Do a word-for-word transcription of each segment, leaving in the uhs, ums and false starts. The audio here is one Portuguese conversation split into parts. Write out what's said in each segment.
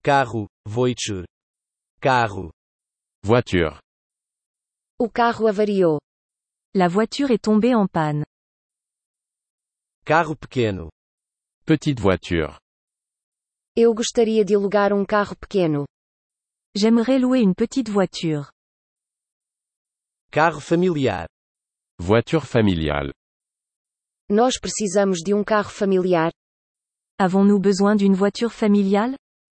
Carro, voiture. Carro. Voiture. O carro avariou. La voiture est tombée en panne. Carro pequeno. Petite voiture. Eu gostaria de alugar um carro pequeno. J'aimerais louer une petite voiture. Carro familiar. Voiture familiale. Nós precisamos de um carro familiar. Avons-nous besoin d'une voiture familiale?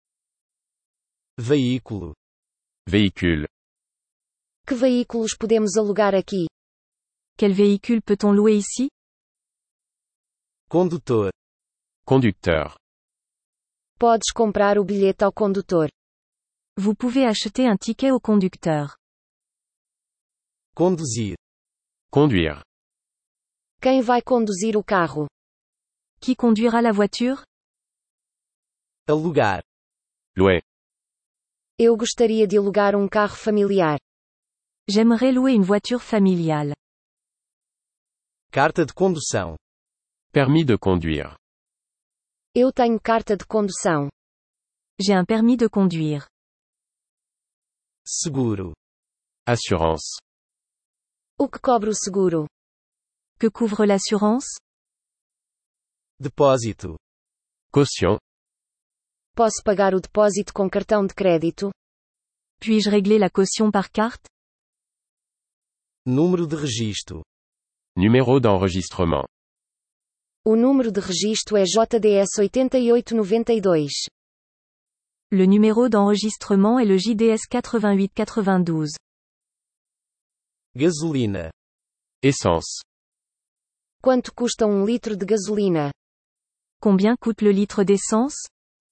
Veículo. Véhicule. Que veículos podemos alugar aqui? Quel véhicule peut-on louer ici? Condutor. Conducteur. Podes comprar o bilhete ao condutor. Vous pouvez acheter un ticket au conducteur. Conduzir. Conduire. Quem vai conduzir o carro? Qui conduira la voiture? Alugar. Louer. Eu gostaria de alugar um carro familiar. J'aimerais louer une voiture familiale. Carta de condução. Permis de conduire. Eu tenho carta de condução. J'ai un permis de conduire. Seguro. Assurance. O que cobre o seguro? Que couvre l'assurance? Depósito. Caution. Posso pagar o depósito com cartão de crédito? Puis-je régler la caution par carte? Número de registro. Numéro d'enregistrement. O número de registro é J D S oito oito nove dois. Le numéro d'enregistrement est le J D S quatre-vingt-huit quatre-vingt-douze. Gasolina. Essence. Quanto custa um litro de gasolina? Combien coûte le litre d'essence?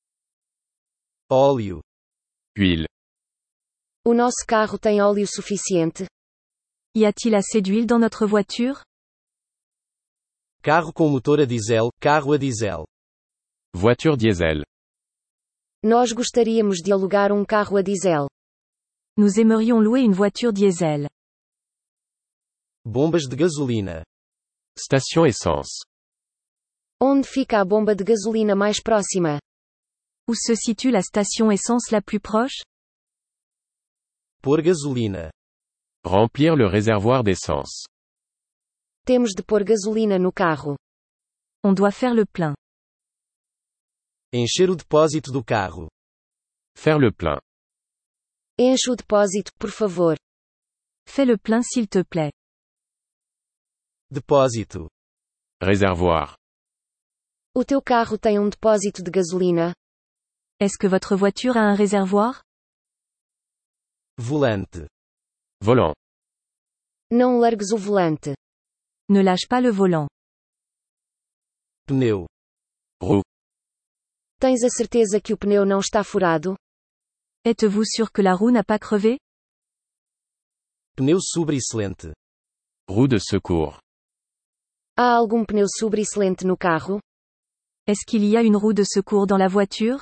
Óleo. Huile. O nosso carro tem óleo suficiente? Y a-t-il assez d'huile dans notre voiture? Carro com motor a diesel, carro a diesel. Voiture diesel. Nós gostaríamos de alugar um carro a diesel. Nous aimerions louer une voiture diesel. Bombas de gasolina. Station essence. Onde fica a bomba de gasolina mais próxima? Où se situe la station essence la plus proche? Pôr gasolina. Remplir le réservoir d'essence. Temos de pôr gasolina no carro. On doit faire le plein. Encher o depósito do carro. Faire le plein. Enche o depósito, por favor. Fais le plein s'il te plaît. Depósito. Réservoir. O teu carro tem um depósito de gasolina? Est-ce que votre voiture a un réservoir? Volante. Volant. Não largues o volante. Ne lâche pas le volant. Pneu. Roue. Tens a certeza que o pneu não está furado? Êtes-vous sûr que la roue n'a pas crevé? Pneu sobressalente. Roue de secours. Há algum pneu sobressalente no carro? Est-ce qu'il y a une roue de secours dans la voiture?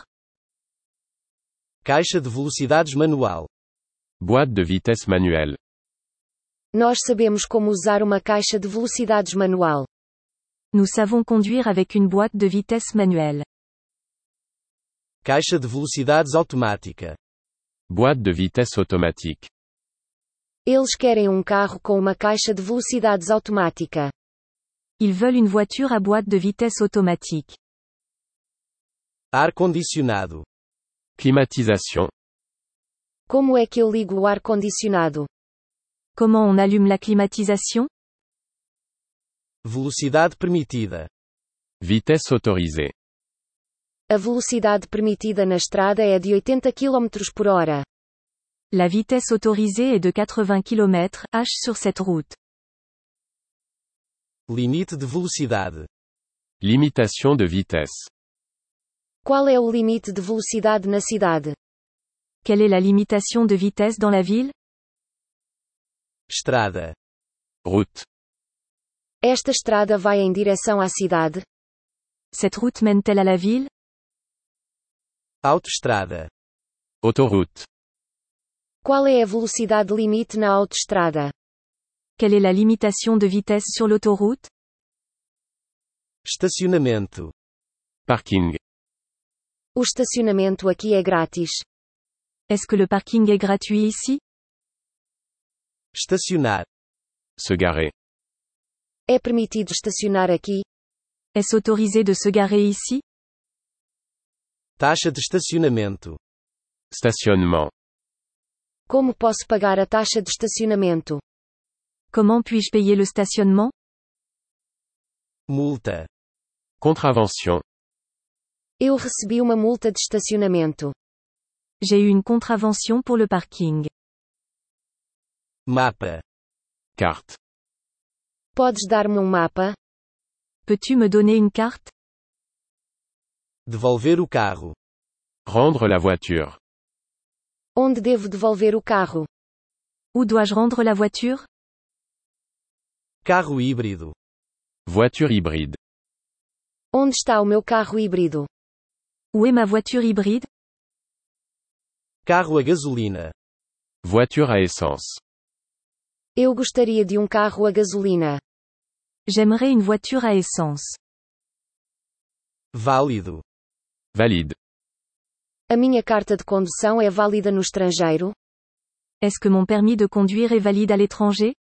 Caixa de velocidades manual. Boîte de vitesse manuelle. Nós sabemos como usar uma caixa de velocidades manual. Nous savons conduire avec une boîte de vitesse manuelle. Caixa de velocidades automática. Boîte de vitesse automatique. Eles querem um carro com uma caixa de velocidades automática. Ils veulent une voiture à boîte de vitesse automatique. Ar-condicionado. Climatisation. Como é que eu ligo o ar-condicionado? Comment on allume la climatisation? Velocidade permitida. Vitesse autorisée. A velocidade permitida na estrada é de oitenta quilômetros por hora. La vitesse autorisée est de quatre-vingts kilomètres heure sur cette route. Limite de velocidade. Limitation de vitesse. Qual é o limite de velocidade na cidade? Quelle est la limitation de vitesse dans la ville? Estrada. Route. Esta estrada vai em direção à cidade? Cette route mène-t-elle à la ville? Autoestrada. Autoroute. Qual é a velocidade limite na autoestrada? Quelle est la limitation de vitesse sur l'autoroute? Estacionamento. Parking. O estacionamento aqui é grátis. Est-ce que le parking est gratuit ici? Estacionar. Se garer. É permitido estacionar aqui? Est-ce autorisé de se garer ici? Taxa de estacionamento. Stationnement. Como posso pagar a taxa de estacionamento? Comment puis-je payer le stationnement? Multa. Contravention. Eu recebi uma multa de estacionamento. J'ai eu une contravention pour le parking. Mapa. Carte. Podes dar-me um mapa? Peux-tu me donner une carte? Devolver o carro. Rendre la voiture. Onde devo devolver o carro? Où dois-je rendre la voiture? Carro híbrido. Voiture hybride. Onde está o meu carro híbrido? Où est ma voiture hybride? Carro a gasolina. Voiture à essence. Eu gostaria de um carro a gasolina. J'aimerais une voiture à essence. Válido. Valide. A minha carta de condução é válida no estrangeiro? Est-ce que mon permis de conduire est valide à l'étranger?